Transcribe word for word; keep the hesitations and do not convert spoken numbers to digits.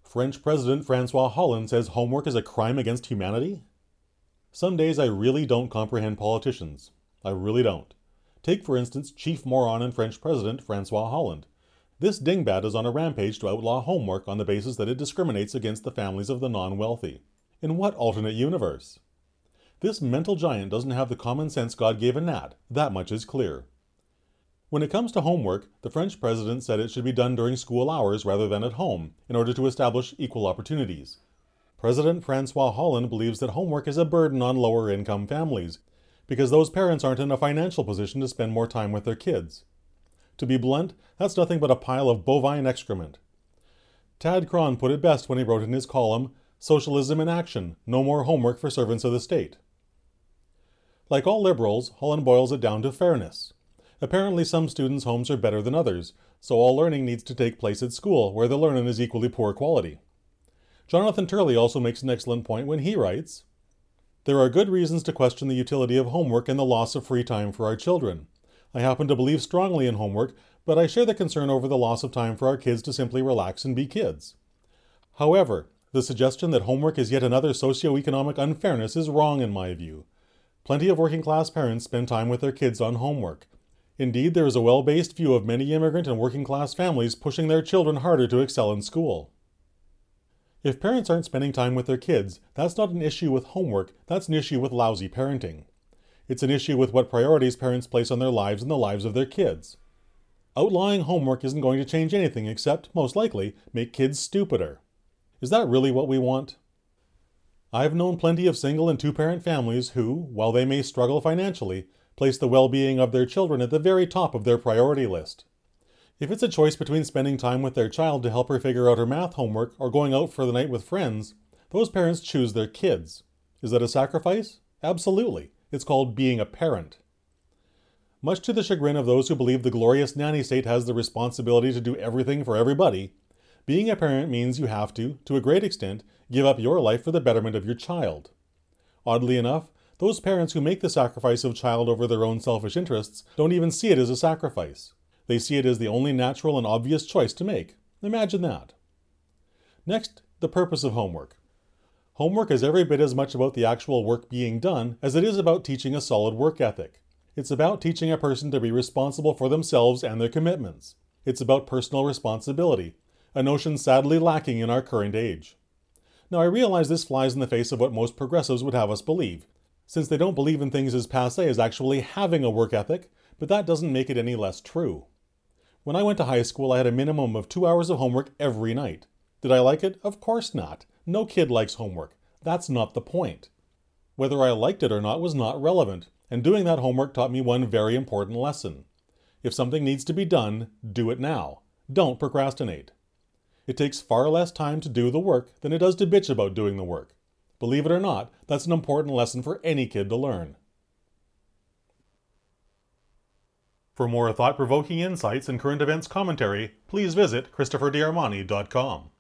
French President Francois Hollande says homework is a crime against humanity? Some days I really don't comprehend politicians. I really don't. Take, for instance, chief moron and French President Francois Hollande. This dingbat is on a rampage to outlaw homework on the basis that it discriminates against the families of the non-wealthy. In what alternate universe? This mental giant doesn't have the common sense God gave a gnat, that much is clear. When it comes to homework, the French president said it should be done during school hours rather than at home, in order to establish equal opportunities. President Francois Hollande believes that homework is a burden on lower-income families, because those parents aren't in a financial position to spend more time with their kids. To be blunt, that's nothing but a pile of bovine excrement. Tad Kron put it best when he wrote in his column, "Socialism in Action, no more homework for servants of the state." Like all liberals, Hollande boils it down to fairness. Apparently some students' homes are better than others, so all learning needs to take place at school, where the learning is equally poor quality. Jonathan Turley also makes an excellent point when he writes, "There are good reasons to question the utility of homework and the loss of free time for our children. I happen to believe strongly in homework, but I share the concern over the loss of time for our kids to simply relax and be kids. However, the suggestion that homework is yet another socio-economic unfairness is wrong in my view. Plenty of working-class parents spend time with their kids on homework. Indeed, there is a well-based view of many immigrant and working-class families pushing their children harder to excel in school. If parents aren't spending time with their kids, that's not an issue with homework, that's an issue with lousy parenting. It's an issue with what priorities parents place on their lives and the lives of their kids. Outlawing homework isn't going to change anything except, most likely, make kids stupider. Is that really what we want? I've known plenty of single and two-parent families who, while they may struggle financially, place the well-being of their children at the very top of their priority list. If it's a choice between spending time with their child to help her figure out her math homework or going out for the night with friends, those parents choose their kids. Is that a sacrifice? Absolutely. It's called being a parent. Much to the chagrin of those who believe the glorious nanny state has the responsibility to do everything for everybody, being a parent means you have to, to a great extent, give up your life for the betterment of your child. Oddly enough, those parents who make the sacrifice of child over their own selfish interests don't even see it as a sacrifice. They see it as the only natural and obvious choice to make. Imagine that. Next, the purpose of homework. Homework is every bit as much about the actual work being done as it is about teaching a solid work ethic. It's about teaching a person to be responsible for themselves and their commitments. It's about personal responsibility, a notion sadly lacking in our current age. Now, I realize this flies in the face of what most progressives would have us believe, since they don't believe in things as passé as actually having a work ethic, but that doesn't make it any less true. When I went to high school, I had a minimum of two hours of homework every night. Did I like it? Of course not. No kid likes homework. That's not the point. Whether I liked it or not was not relevant, and doing that homework taught me one very important lesson. If something needs to be done, do it now. Don't procrastinate. It takes far less time to do the work than it does to bitch about doing the work. Believe it or not, that's an important lesson for any kid to learn. For more thought-provoking insights and current events commentary, please visit Christopher D Armani dot com.